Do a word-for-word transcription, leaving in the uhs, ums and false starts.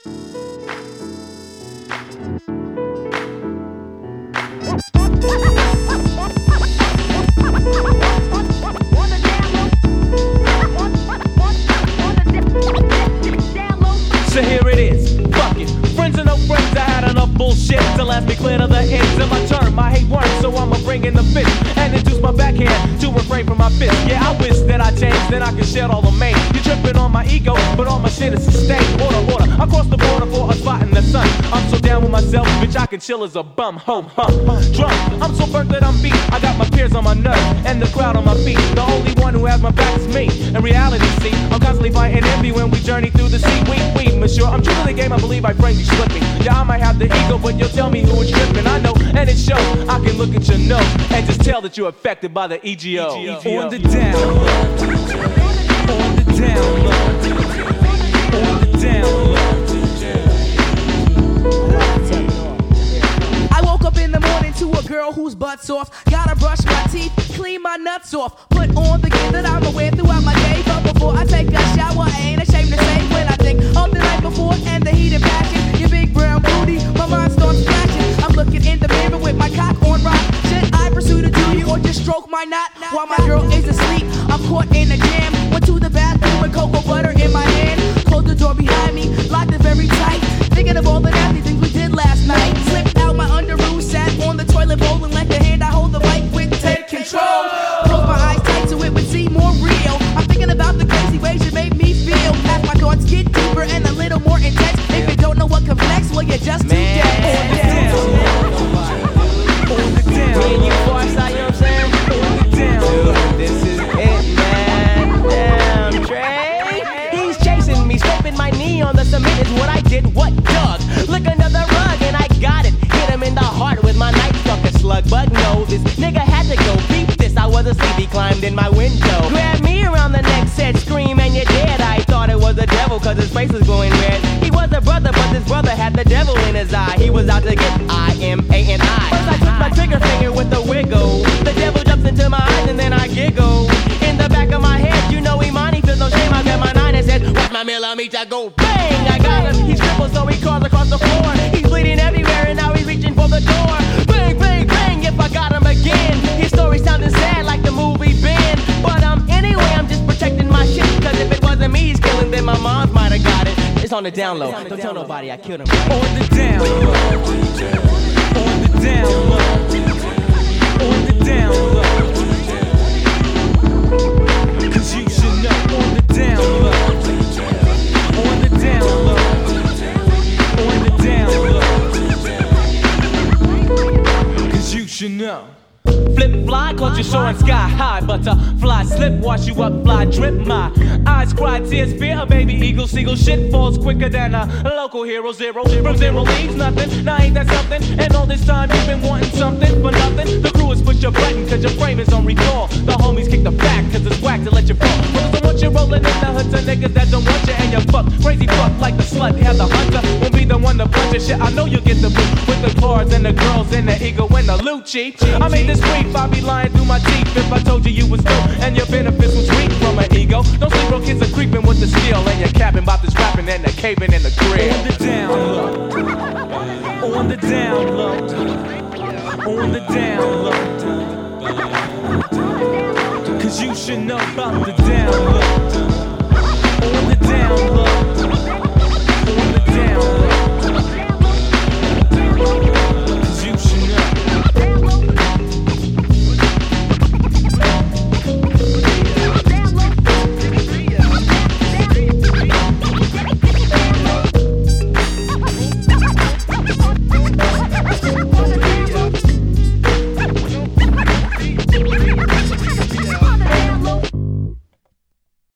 So here it is, fuck it. Friends and no friends, I had enough bullshit to last me clear to the ends of my term. I hate words, so I'ma bring in the fist and induce my backhand to refrain from my fist. Yeah, I wish that I changed, then I could shed all the mane. You tripping on my ego, but all my shit is sustained. Order, order, I crossed the border for a spot in the sun. I'm so down with myself, bitch, I can chill as a bum. Home, huh, drunk, I'm so burnt that I'm beat. I got my peers on my nerves and the crowd on my feet. The only one who has my back is me. In reality, see, I'm constantly fighting envy when we journey through the sea. We, we, monsieur, I'm true to the game, I believe I frankly slipped me. Yeah, I might have the ego, but you'll tell me who is tripping. I know, and it shows. I can look at your nose and just tell that you're affected by the E G O. E G O. On the down low, on the down low, on the down low. I woke up in the morning to a girl whose butt's off. Gotta brush my teeth, clean my nuts off. Put on the gear that I'ma wear throughout my day. But before I take a shower, I ain't ashamed to say when I think of the night before and the heat and passion. Your big brown booty, my mind starts flashing. I'm looking in the mirror with my cock on rock. Should I pursue to do you or just stroke my knot while my girl is asleep? I'm caught in a jam. Went to the bathroom with cocoa butter in my hand. Closed the door behind me, locked it very tight. Thinking of all the nasty things we did last night. Slipped out my underoos, sat on the toilet bowl and let the hand I hold the mic with take control. Closed my eyes tight so it would seem more real. I'm thinking about the crazy ways you made me feel. As my thoughts get deeper and a little more intense. If you don't know what complex, well you're just too dead. On the down, on the down. Me and you boys, you know what I'm saying? On the down, this is it, man. Damn, Dre. He's chasing me, scraping my knee on the cement is what I did. What, Doug? Look under the rug and I got it. Hit him in the heart with my knife, fucking slug. But no, this nigga had to go. Beat this, I was asleep, he climbed in my window. Grabbed me around the neck, said scream and you're dead. I thought it was the devil cause his face was glowing red. He was a brother, but this brother had the devil in his eye. He was out to get I M A N I. First I took my trigger finger with a wiggle. The devil jumps into my eyes and then I giggle. In the back of my head, you know Imani feels no shame. I got my nine and said, watch my millimeter go bang. I got him, he's crippled so he crawls across the floor. He's bleeding everywhere and now he's reaching for the door. Bang, bang, bang, if I got him again. His story sounded sad like the movie Ben. But um, anyway, I'm just protecting my shit. Cause if it wasn't me he's killing, then my mom might have got it. It's on the down low. Don't tell nobody I killed him. Right? On the down low. On the down low. On the down low. Cause you should know. On the down low. On the down low. On the down low. Cause you should know. Flip fly, cause you're soaring sky high. Butterfly slip, wash you up, fly drip. My eyes cry tears, fear a baby eagle. Seagull shit falls quicker than a local hero. Zero, from zero leaves nothing. Now ain't that something? And all this time you've been wanting something for nothing. The crew is push your button cause your frame is on recall. The homies kick the back cause it's whack to let you fall. Cause I want you rolling in the hood to niggas that don't want you. And you fuck, crazy fuck like the slut. Have the hunter, won't be the one to punch your shit. I know you'll get the boot with the cars and the girls and the ego and the loot cheap. I made this brief, I'd be lying through my teeth if I told you you was dope and your benefits was weak from an ego. Don't sleep, bro, kids are creeping with the steel and your cabin about this rapping and the caving in the crib. On the down low, on the down low, on the down low. Cause you should know about the down low.